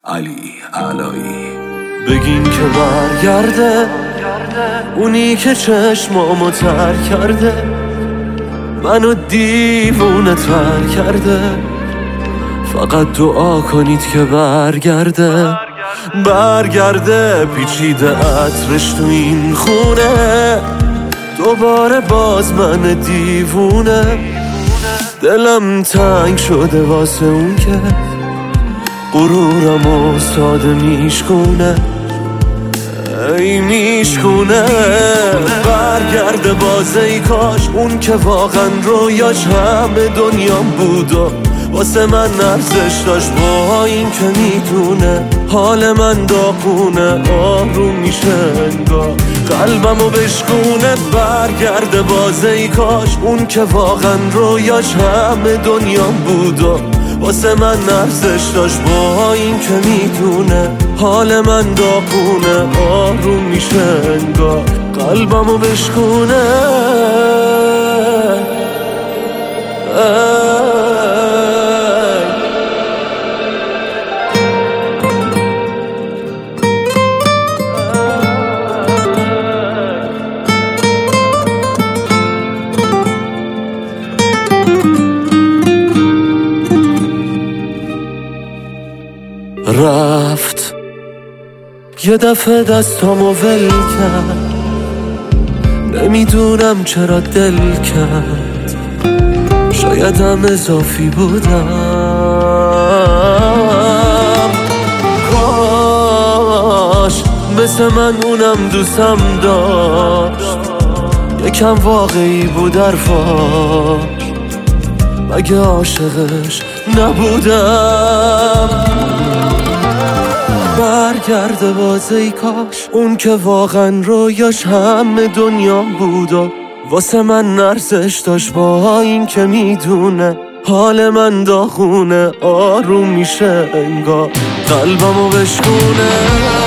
علی علایی. بگین که برگرده اونی که چشمامو تر کرده، منو دیوونه تر کرده. فقط دعا کنید که برگرده پیچیده عطرش تو این خونه، دوباره باز من دیوونه. دلم تنگ شده واسه اون که غرورمو ساده میشکونه، ای میشکونه. برگرده باز ای کاش اون که واقعا رویاش همه دنیام بود و واسه من ارزش داشت، با این که میدونه حال من داغونه، آروم میشه انگار قلبمو بشکونه. برگرده باز ای کاش اون که واقعا رویاش همه دنیام بود و واسه من ارزش داشت، با این که میدونه حال من داغونه، آروم میشه انگار قلبمو بشکونه. رفت یه دفعه دستامو ول کرد، نمیدونم چرا دل کرد، شایدم اضافی بودم. کاش مثل من اونم دوستم داشت، یکم واقعی بود حرفاش، مگه عاشقش نبودم. برگرده باز ای کاش اون که واقعا رویاش همه دنیا بود و واسه من ارزش داشت، با این که میدونه حال من داغونه، آروم میشه انگار قلبمو بشکونه.